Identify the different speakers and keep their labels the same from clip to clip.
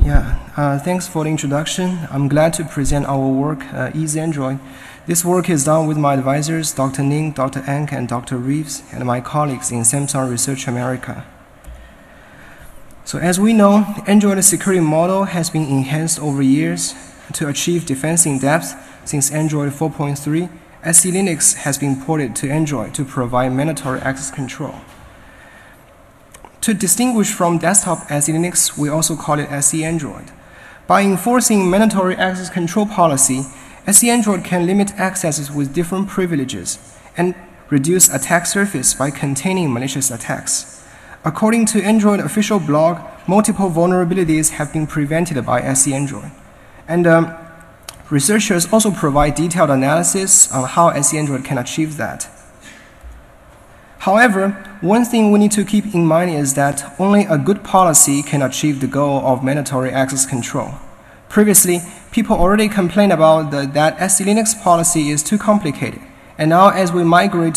Speaker 1: Thanks for the introduction. I'm glad to present our work, Easy Android. This work is done with my advisors, Dr. Ning, Dr. Ank, and Dr. Reeves, and my colleagues in Samsung Research America. So as we know, Android security model has been enhanced over years to achieve defense in depth. Since Android 4.3, SE Linux has been ported to Android to provide mandatory access control. To distinguish from desktop SE Linux, we also call it SE Android. By enforcing mandatory access control policy, SE Android can limit accesses with different privileges and reduce attack surface by containing malicious attacks. According to Android official blog, multiple vulnerabilities have been prevented by SE Android. And researchers also provide detailed analysis on how SE Android can achieve that. However, one thing we need to keep in mind is that only a good policy can achieve the goal of mandatory access control. Previously, people already complained about that SE Linux policy is too complicated, and now as we migrate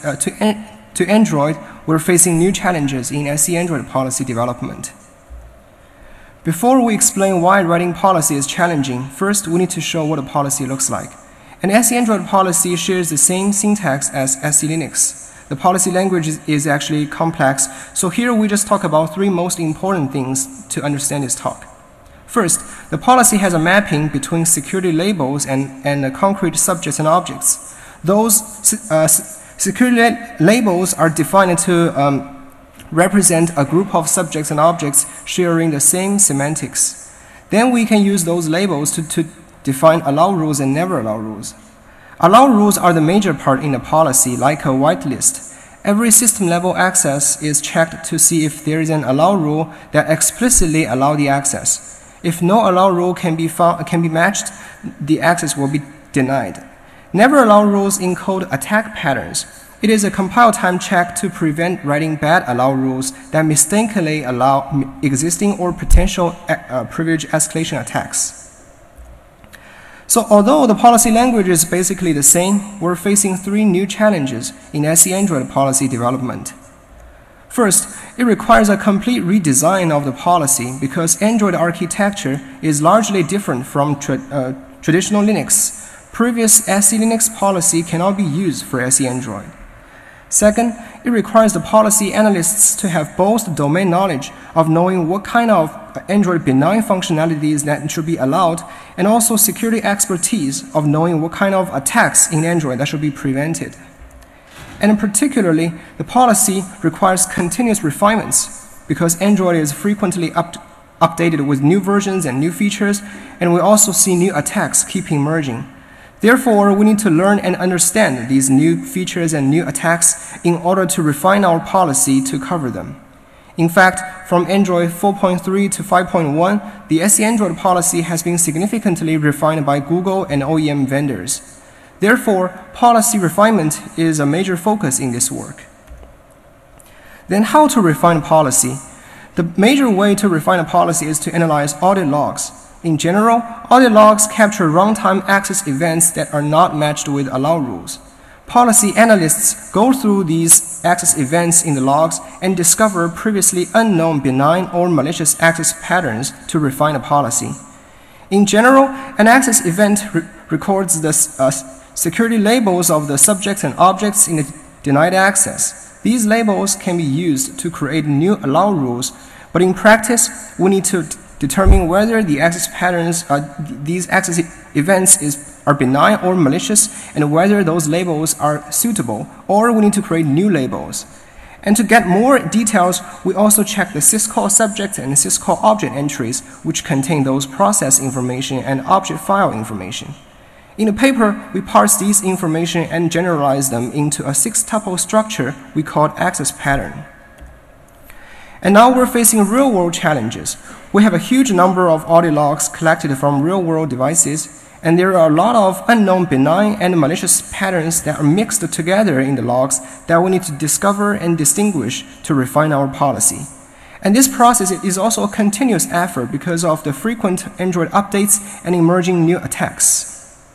Speaker 1: to Android, we're facing new challenges in SE Android policy development. Before we explain why writing policy is challenging, first we need to show what a policy looks like. An SE Android policy shares the same syntax as SE Linux. The policy language is actually complex, so here we just talk about three most important things to understand this talk. First, the policy has a mapping between security labels and concrete subjects and objects. Those security labels are defined to represent a group of subjects and objects sharing the same semantics. Then we can use those labels to define allow rules and never allow rules. Allow rules are the major part in a policy, like a whitelist. Every system-level access is checked to see if there is an allow rule that explicitly allows the access. If no allow rule can be matched, the access will be denied. Never allow rules encode attack patterns. It is a compile time check to prevent writing bad allow rules that mistakenly allow existing or potential privilege escalation attacks. So although the policy language is basically the same, we're facing three new challenges in SE Android policy development. First, it requires a complete redesign of the policy because Android architecture is largely different from traditional Linux. Previous SE Linux policy cannot be used for SE Android. Second, it requires the policy analysts to have both domain knowledge of knowing what kind of Android benign functionalities that should be allowed, and also security expertise of knowing what kind of attacks in Android that should be prevented. And particularly, the policy requires continuous refinements because Android is frequently updated with new versions and new features, and we also see new attacks keep emerging. Therefore, we need to learn and understand these new features and new attacks in order to refine our policy to cover them. In fact, from Android 4.3 to 5.1, the SE Android policy has been significantly refined by Google and OEM vendors. Therefore, policy refinement is a major focus in this work. Then how to refine policy? The major way to refine a policy is to analyze audit logs. In general, audit logs capture runtime access events that are not matched with allow rules. Policy analysts go through these access events in the logs and discover previously unknown benign or malicious access patterns to refine a policy. In general, an access event records the security labels of the subjects and objects in the denied access. These labels can be used to create new allow rules, but in practice, we need to determine whether the access patterns, these access events are benign or malicious, and whether those labels are suitable, or we need to create new labels. And to get more details, we also check the syscall subject and syscall object entries, which contain those process information and object file information. In the paper, we parse these information and generalize them into a 6-tuple structure we call access pattern. And now we're facing real-world challenges. We have a huge number of audit logs collected from real-world devices, and there are a lot of unknown benign and malicious patterns that are mixed together in the logs that we need to discover and distinguish to refine our policy. And this process is also a continuous effort because of the frequent Android updates and emerging new attacks.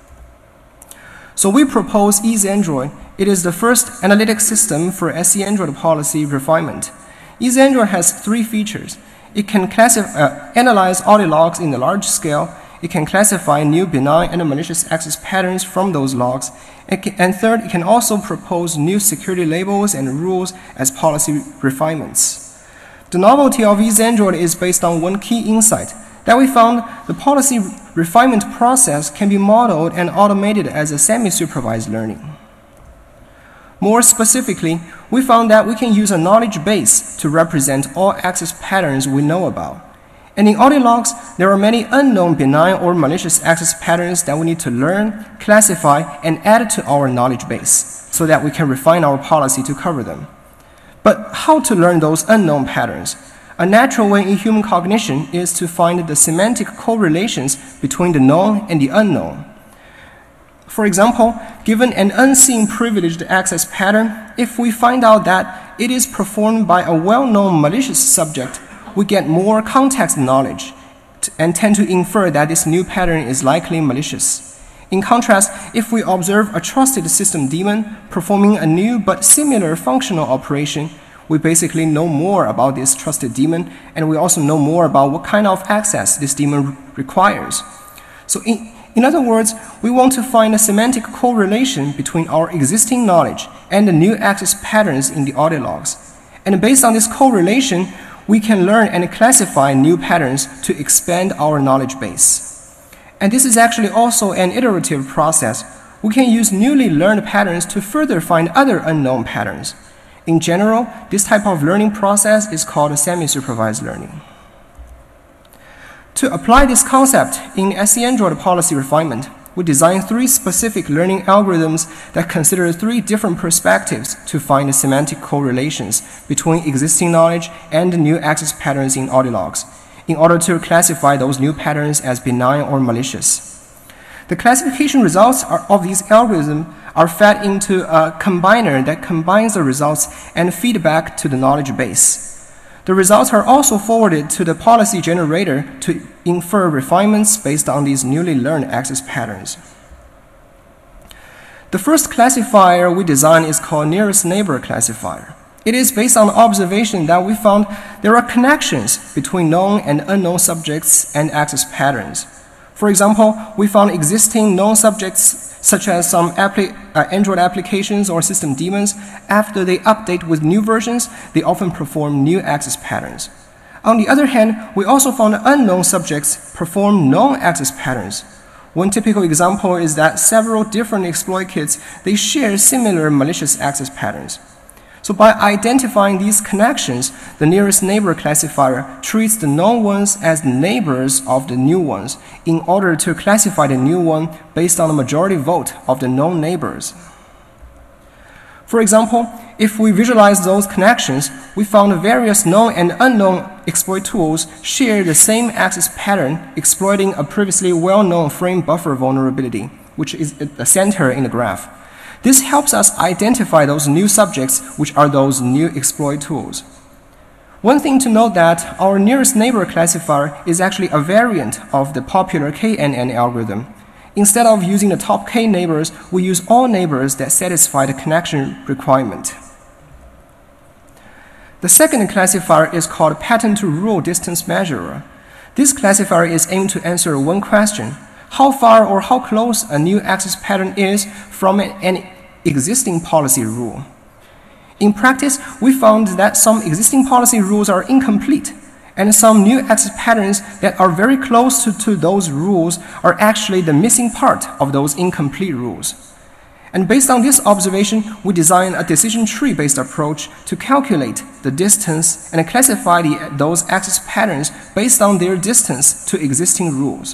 Speaker 1: So we propose Easy Android. It is the first analytic system for SE Android policy refinement. Easy Android has three features. It can analyze audio logs in a large scale. It can classify new benign and malicious access patterns from those logs. And third, it can also propose new security labels and rules as policy refinements. The novelty of EasyAndroid is based on one key insight, that we found the policy refinement process can be modeled and automated as a semi-supervised learning. More specifically, we found that we can use a knowledge base to represent all access patterns we know about. And in audio logs, there are many unknown benign or malicious access patterns that we need to learn, classify, and add to our knowledge base so that we can refine our policy to cover them. But how to learn those unknown patterns? A natural way in human cognition is to find the semantic correlations between the known and the unknown. For example, given an unseen privileged access pattern, if we find out that it is performed by a well-known malicious subject, we get more context knowledge and tend to infer that this new pattern is likely malicious. In contrast, if we observe a trusted system daemon performing a new but similar functional operation, we basically know more about this trusted daemon, and we also know more about what kind of access this daemon requires. So in other words, we want to find a semantic correlation between our existing knowledge and the new access patterns in the audio logs. And based on this correlation, we can learn and classify new patterns to expand our knowledge base. And this is actually also an iterative process. We can use newly learned patterns to further find other unknown patterns. In general, this type of learning process is called semi-supervised learning. To apply this concept in EasyAndroid policy refinement, we designed 3 specific learning algorithms that consider 3 different perspectives to find the semantic correlations between existing knowledge and new access patterns in audio logs, in order to classify those new patterns as benign or malicious. The classification results of these algorithms are fed into a combiner that combines the results and feedback to the knowledge base. The results are also forwarded to the policy generator to infer refinements based on these newly learned access patterns. The first classifier we designed is called nearest neighbor classifier. It is based on the observation that we found there are connections between known and unknown subjects and access patterns. For example, we found existing known subjects such as some Android applications or system daemons. After they update with new versions, they often perform new access patterns. On the other hand, we also found unknown subjects perform known access patterns. One typical example is that several different exploit kits, they share similar malicious access patterns. So by identifying these connections, the nearest neighbor classifier treats the known ones as the neighbors of the new ones in order to classify the new one based on the majority vote of the known neighbors. For example, if we visualize those connections, we found various known and unknown exploit tools share the same access pattern exploiting a previously well-known frame buffer vulnerability, which is at the center in the graph. This helps us identify those new subjects, which are those new exploit tools. One thing to note that our nearest neighbor classifier is actually a variant of the popular KNN algorithm. Instead of using the top K neighbors, we use all neighbors that satisfy the connection requirement. The second classifier is called pattern-to-rule distance measurer. This classifier is aimed to answer one question: how far or how close a new access pattern is from an existing policy rule. In practice, we found that some existing policy rules are incomplete, and some new access patterns that are very close to those rules are actually the missing part of those incomplete rules. And based on this observation, we designed a decision tree-based approach to calculate the distance and classify those access patterns based on their distance to existing rules.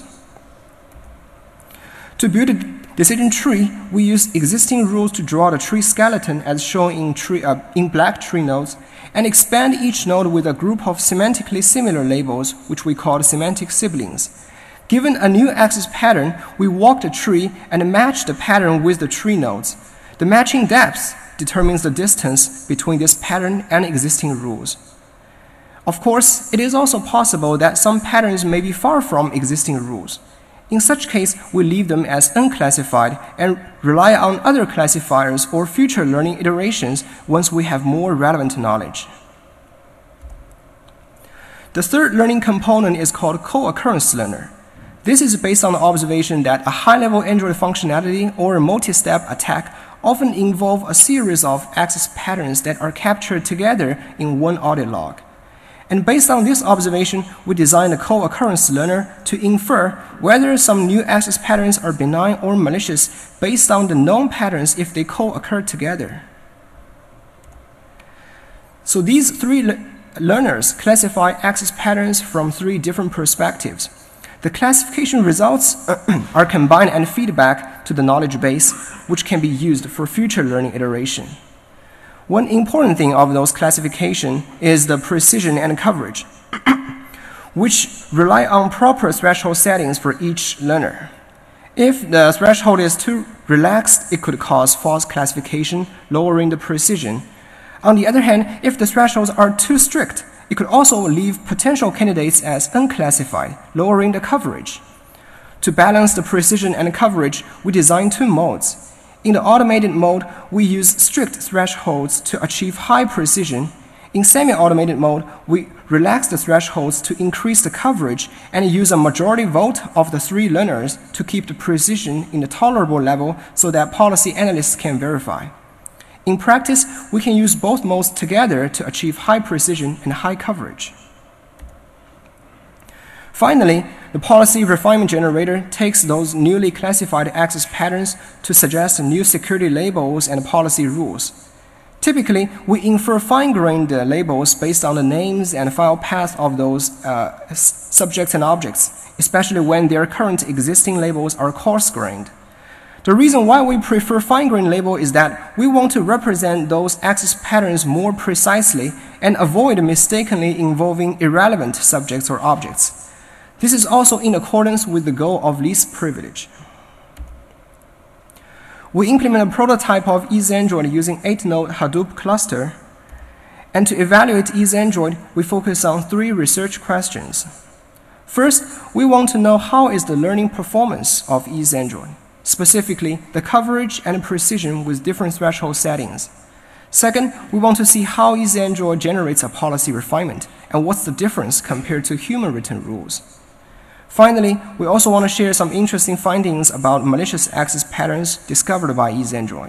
Speaker 1: To build a decision tree, we use existing rules to draw the tree skeleton as shown in black tree nodes, and expand each node with a group of semantically similar labels, which we call semantic siblings. Given a new access pattern, we walk the tree and match the pattern with the tree nodes. The matching depth determines the distance between this pattern and existing rules. Of course, it is also possible that some patterns may be far from existing rules. In such case, we leave them as unclassified and rely on other classifiers or future learning iterations once we have more relevant knowledge. The third learning component is called co-occurrence learner. This is based on the observation that a high-level Android functionality or a multi-step attack often involve a series of access patterns that are captured together in one audit log. And based on this observation, we designed a co-occurrence learner to infer whether some new access patterns are benign or malicious based on the known patterns if they co-occur together. So these three learners classify access patterns from three different perspectives. The classification results are combined and feedback to the knowledge base, which can be used for future learning iteration. One important thing of those classification is the precision and coverage, which rely on proper threshold settings for each learner. If the threshold is too relaxed, it could cause false classification, lowering the precision. On the other hand, if the thresholds are too strict, it could also leave potential candidates as unclassified, lowering the coverage. To balance the precision and coverage, we designed two modes. In the automated mode, we use strict thresholds to achieve high precision. In semi-automated mode, we relax the thresholds to increase the coverage and use a majority vote of the three learners to keep the precision in the tolerable level so that policy analysts can verify. In practice, we can use both modes together to achieve high precision and high coverage. Finally, the policy refinement generator takes those newly classified access patterns to suggest new security labels and policy rules. Typically, we infer fine-grained labels based on the names and file paths of those subjects and objects, especially when their current existing labels are coarse-grained. The reason why we prefer fine-grained label is that we want to represent those access patterns more precisely and avoid mistakenly involving irrelevant subjects or objects. This is also in accordance with the goal of least privilege. We implement a prototype of EaseAndroid using 8-node Hadoop cluster. And to evaluate EaseAndroid, we focus on three research questions. First, we want to know how is the learning performance of EaseAndroid. Specifically, the coverage and precision with different threshold settings. Second, we want to see how EaseAndroid generates a policy refinement and what's the difference compared to human written rules. Finally, we also want to share some interesting findings about malicious access patterns discovered by EaseAndroid.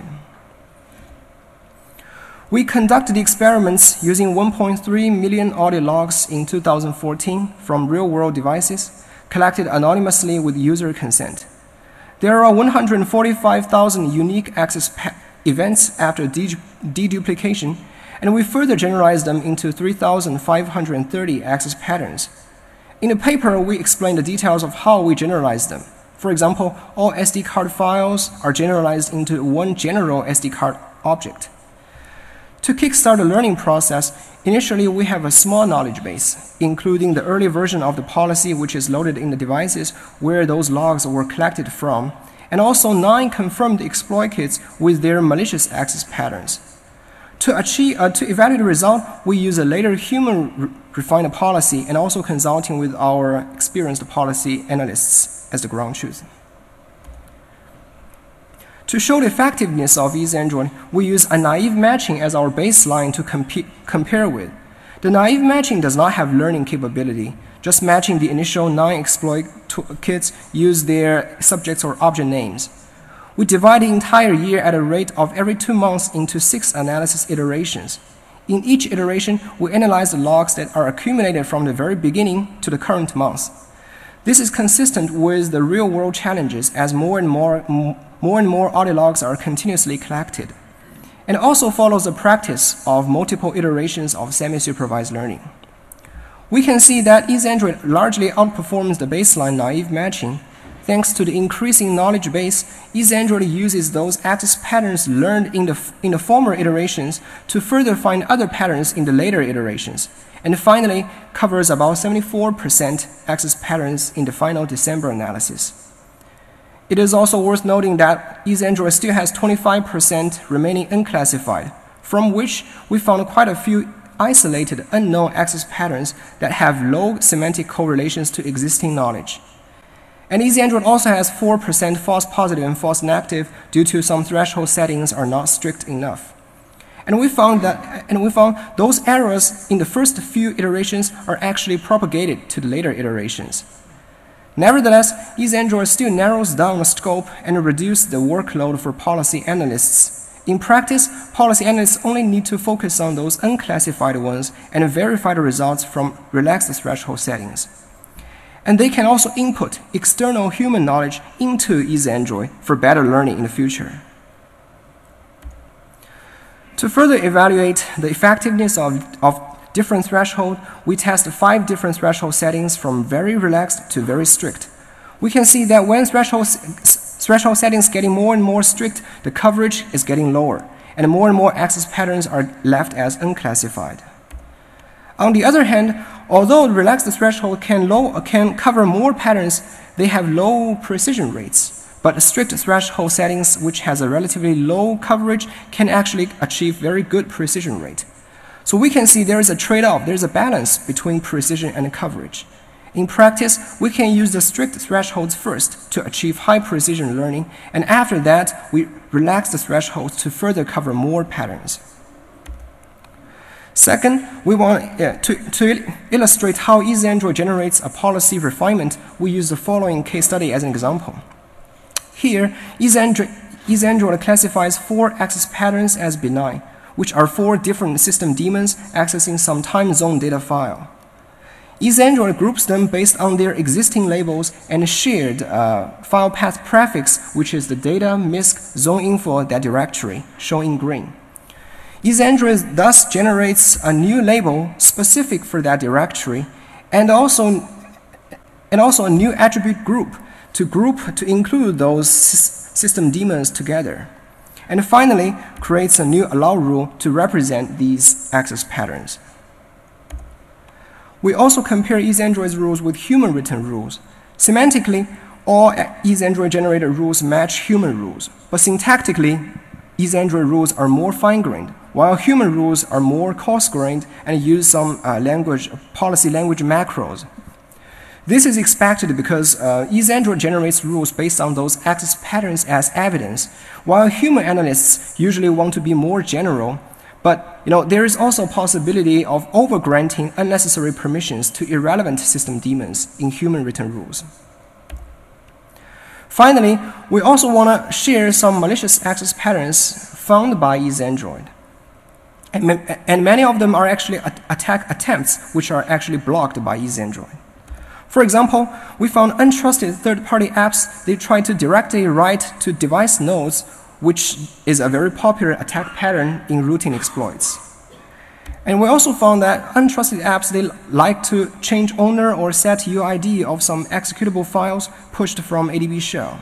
Speaker 1: We conducted experiments using 1.3 million audit logs in 2014 from real-world devices, collected anonymously with user consent. There are 145,000 unique access events after deduplication, and we further generalized them into 3,530 access patterns. In the paper, we explain the details of how we generalize them. For example, all SD card files are generalized into one general SD card object. To kickstart the learning process, initially we have a small knowledge base, including the early version of the policy which is loaded in the devices where those logs were collected from, and also 9 confirmed exploit kits with their malicious access patterns. To evaluate the result, we use a later human-refined policy and also consulting with our experienced policy analysts as the ground truth. To show the effectiveness of EaseAndroid, we use a naive matching as our baseline to compare with. The naive matching does not have learning capability, just matching the initial 9 exploit kits use their subjects or object names. We divide the entire year at a rate of every 2 months into 6 analysis iterations. In each iteration, we analyze the logs that are accumulated from the very beginning to the current month. This is consistent with the real-world challenges as more and more audit logs are continuously collected, and also follows the practice of multiple iterations of semi-supervised learning. We can see that EaseAndroid largely outperforms the baseline naive matching. Thanks to the increasing knowledge base, EaseAndroid uses those access patterns learned in the former iterations to further find other patterns in the later iterations, and finally covers about 74% access patterns in the final December analysis. It is also worth noting that EaseAndroid still has 25% remaining unclassified, from which we found quite a few isolated unknown access patterns that have low semantic correlations to existing knowledge. And EaseAndroid also has 4% false positive and false negative due to some threshold settings are not strict enough. And we found those errors in the first few iterations are actually propagated to the later iterations. Nevertheless, EaseAndroid still narrows down the scope and reduces the workload for policy analysts. In practice, policy analysts only need to focus on those unclassified ones and verify the results from relaxed threshold settings. And they can also input external human knowledge into EaseAndroid for better learning in the future. To further evaluate the effectiveness of different thresholds, we test 5 different threshold settings from very relaxed to very strict. We can see that when threshold settings getting more and more strict, the coverage is getting lower, and more access patterns are left as unclassified. On the other hand, although relaxed threshold can cover more patterns, they have low precision rates. But strict threshold settings, which has a relatively low coverage, can actually achieve very good precision rate. So we can see there is a trade-off, there is a balance between precision and coverage. In practice, we can use the strict thresholds first to achieve high precision learning, and after that, we relax the thresholds to further cover more patterns. Second, we want to illustrate how EaseAndroid generates a policy refinement. We use the following case study as an example. Here, EaseAndroid classifies 4 access patterns as benign, which are 4 different system daemons accessing some time zone data file. EaseAndroid groups them based on their existing labels and shared file path prefix, which is the data, misc, zone info, that directory, shown in green. EaseAndroid thus generates a new label specific for that directory, and also a new attribute group to include those system daemons together. And finally, creates a new allow rule to represent these access patterns. We also compare EaseAndroid's rules with human written rules. Semantically, all EaseAndroid generated rules match human rules, but syntactically, EaseAndroid rules are more fine-grained, while human rules are more coarse-grained and use some policy language macros. This is expected because EaseAndroid generates rules based on those access patterns as evidence, while human analysts usually want to be more general. But there is also a possibility of over-granting unnecessary permissions to irrelevant system daemons in human written rules. Finally, we also want to share some malicious access patterns found by EaseAndroid. And many of them are actually attack attempts which are actually blocked by EaseAndroid. For example, we found untrusted third-party apps. They try to directly write to device nodes, which is a very popular attack pattern in routine exploits. And we also found that untrusted apps, they like to change owner or set UID of some executable files pushed from ADB shell.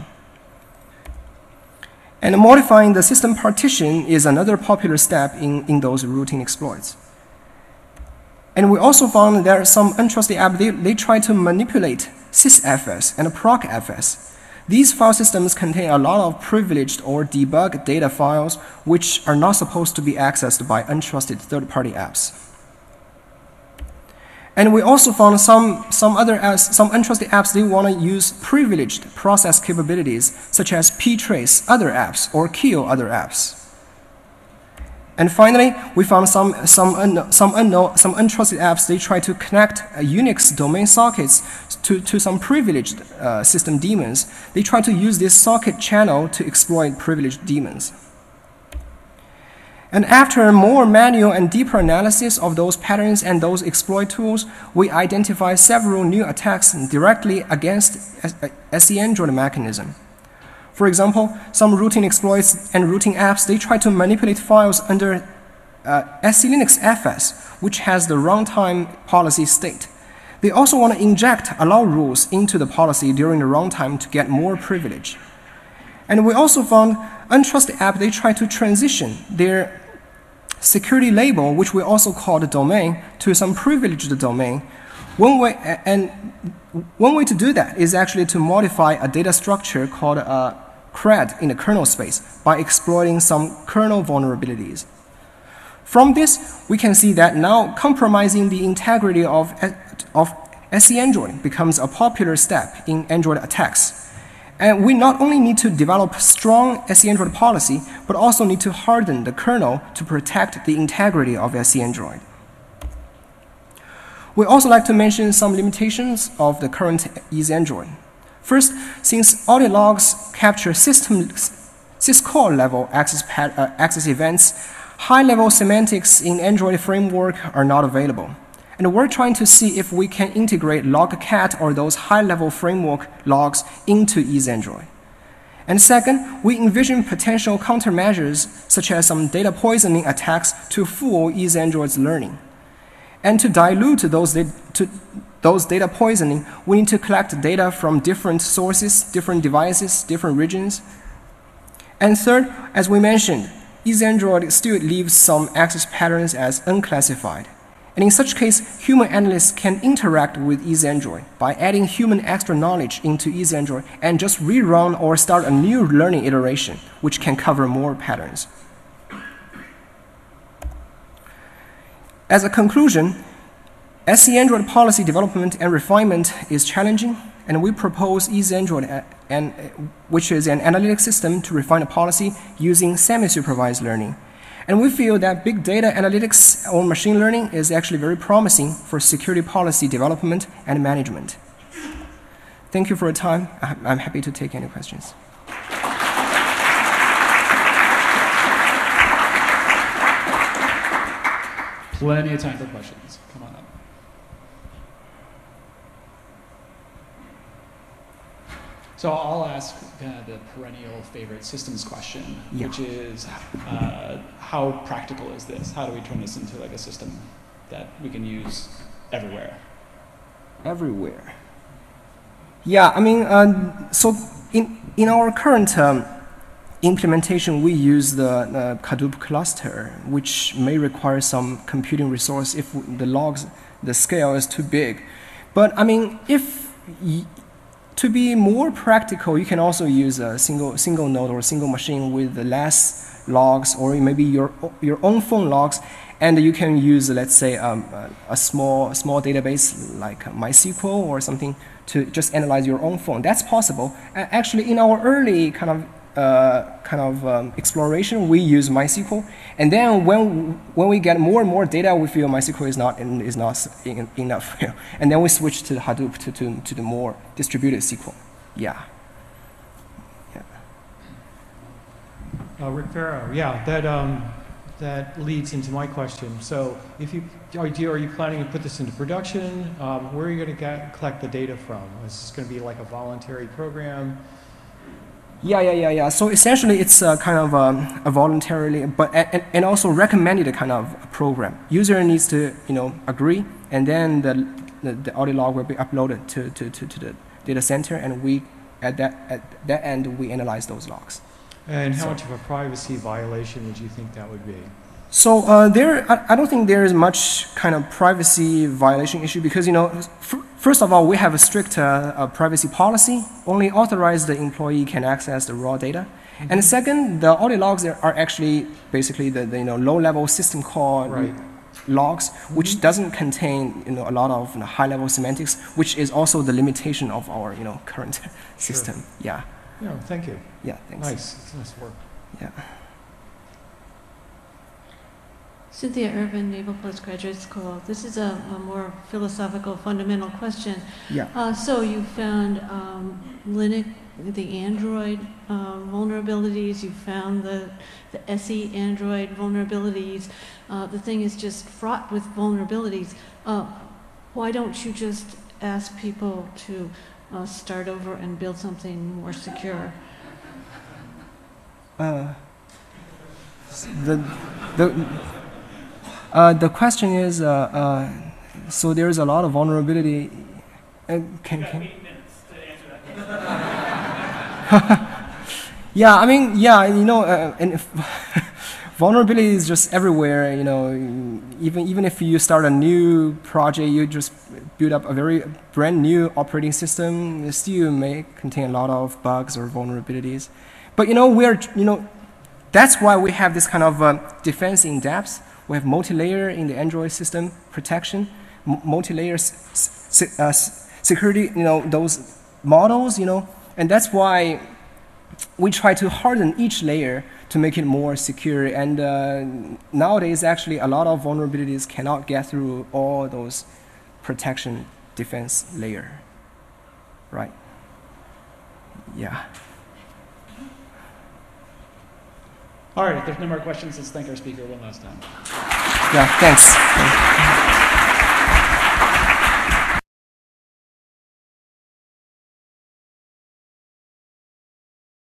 Speaker 1: And modifying the system partition is another popular step in those routine exploits. And we also found there are some untrusted apps, they try to manipulate sysfs and procfs. These file systems contain a lot of privileged or debug data files which are not supposed to be accessed by untrusted third-party apps. And we also found some untrusted apps, they want to use privileged process capabilities such as ptrace other apps or kill other apps. And finally, we found some untrusted apps, they try to connect Unix domain sockets to some privileged system daemons. They try to use this socket channel to exploit privileged daemons. And after more manual and deeper analysis of those patterns and those exploit tools, we identify several new attacks directly against SE-Android mechanism. For example, some routine exploits and routine apps, they try to manipulate files under SE-Linux FS, which has the runtime policy state. They also want to inject allow rules into the policy during the runtime to get more privilege. And we also found untrusted apps, they try to transition their security label, which we also call the domain, to some privileged domain. One way to do that is actually to modify a data structure called CRED in the kernel space by exploiting some kernel vulnerabilities. From this, we can see that now compromising the integrity of SE-Android becomes a popular step in Android attacks. And we not only need to develop strong SE Android policy, but also need to harden the kernel to protect the integrity of SE Android. We also like to mention some limitations of the current Easy Android. First, since audit logs capture syscall level access events, high-level semantics in Android framework are not available. And we're trying to see if we can integrate Logcat or those high-level framework logs into Easy Android. And second, we envision potential countermeasures such as some data poisoning attacks to fool Easy Android's learning. And to dilute those data poisoning, we need to collect data from different sources, different devices, different regions. And third, as we mentioned, Easy Android still leaves some access patterns as unclassified. And in such case, human analysts can interact with Easy Android by adding human extra knowledge into Easy Android and just rerun or start a new learning iteration, which can cover more patterns. As a conclusion, SE Android policy development and refinement is challenging, and we propose Easy Android, which is an analytic system to refine a policy using semi-supervised learning. And we feel that big data analytics or machine learning is actually very promising for security policy development and management. Thank you for your time. I'm happy to take any questions.
Speaker 2: Plenty of time for questions. Come on up. So I'll ask the perennial favorite systems question, which is how practical is this? How do we turn this into like a system that we can use everywhere?
Speaker 1: Everywhere. Yeah, I mean, so in our current implementation, we use the Hadoop cluster, which may require some computing resource if the scale is too big. But I mean, to be more practical, you can also use a single node or a single machine with less logs, or maybe your own phone logs, and you can use, let's say, a small database like MySQL or something to just analyze your own phone. That's possible. Actually, in our early kind of exploration, we use MySQL, and then when we get more and more data, we feel MySQL is not enough, and then we switch to Hadoop to the more distributed SQL. Yeah.
Speaker 3: Rick Farrow, yeah, that leads into my question. So, are you planning to put this into production? Where are you going to collect the data from? Is this going to be like a voluntary program?
Speaker 1: Yeah. So essentially, it's kind of a voluntarily, but and also recommended kind of program. User needs to agree, and then the audit log will be uploaded to the data center, and we at that end we analyze those logs.
Speaker 3: And how much of a privacy violation would you think that would be?
Speaker 1: So I don't think there is much kind of privacy violation issue because first of all, we have a strict privacy policy. Only authorized employee can access the raw data. Mm-hmm. And second, the audit logs are actually basically the low-level system call logs, which doesn't contain a lot of high-level semantics, which is also the limitation of our current system.
Speaker 3: Sure.
Speaker 1: Yeah.
Speaker 3: Yeah. Thank you.
Speaker 1: Yeah. Thanks.
Speaker 3: Nice. It's nice work.
Speaker 1: Yeah.
Speaker 4: Cynthia Irvin, Naval Postgraduate School. This is a more philosophical, fundamental question.
Speaker 1: Yeah.
Speaker 4: So you found Linux, the Android vulnerabilities. You found the SE Android vulnerabilities. The thing is just fraught with vulnerabilities. Why don't you just ask people to start over and build something more secure?
Speaker 1: The question is, so there is a lot of vulnerability. Can
Speaker 5: 8 minutes to answer that question.
Speaker 1: Yeah, I mean, and vulnerability is just everywhere. Even if you start a new project, you just build up a very brand new operating system, it still may contain a lot of bugs or vulnerabilities. But that's why we have this kind of defense in depth. We have multi-layer in the Android system protection, multi-layer security. Those models, And that's why we try to harden each layer to make it more secure. And nowadays, actually, a lot of vulnerabilities cannot get through all those protection defense layer. Right? Yeah.
Speaker 2: All right, if there's no more questions, let's thank our speaker one last time.
Speaker 1: Yeah, thanks.